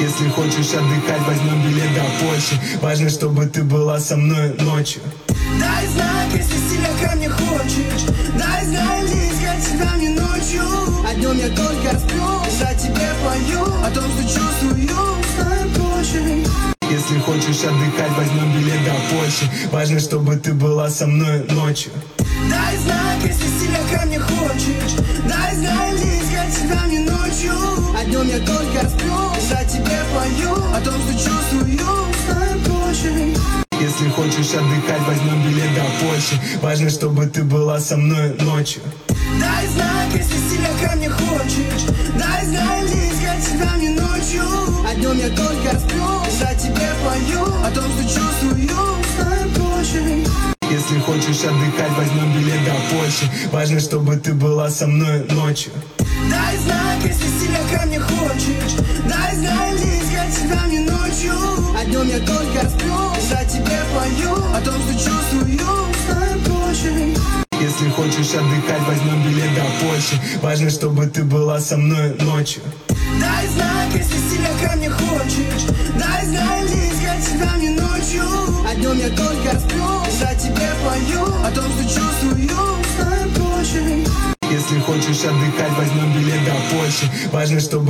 Если хочешь отдыхать, возьмем билет до Польши. Важно, чтобы ты была со мной ночью. Дай знак, если сильно ко мне хочешь. Дай знак, где искать тебя мне ночью. А днем я только сплю, за тебя пою о том, что чувствую, знаем позже. Если хочешь отдыхать, возьмем билет до Польши. Важно, чтобы ты была со мной ночью. Дай знак, если сильно ко мне хочешь. Дай знак, где искать тебя мне ночью. А днем я только сплю, за тебя пою о том, что чувствую, знаем позже. Если хочешь отдыхать, возьмем билет до Польши. Важно, чтобы ты была со мной ночью. Дай знак, если сильно ко мне хочешь. Дай знак, где искать тебя мне ночью. А днем я только сплю, за тебя пою о том, что чувствую, знаем позже. Если хочешь отдыхать, возьмем билет до Польши. Важно, чтобы ты была со мной ночью. Дай знак, если сильно ко мне хочешь. Дай знак, где искать тебя мне ночью. А днем я только сплю, за тебя пою о том, что чувствую, знаем позже. Если хочешь отдыхать, возьмем билет до Польши. Важно, чтобы ты была со мной ночью. Дай знак, если сильно ко мне хочешь. Дай знак, где искать тебя мне ночью. А днем я только сплю, за тебя пою о том, что чувствую, знаем позже. Если хочешь отдыхать, возьмем билет до Польши. Важно, чтобы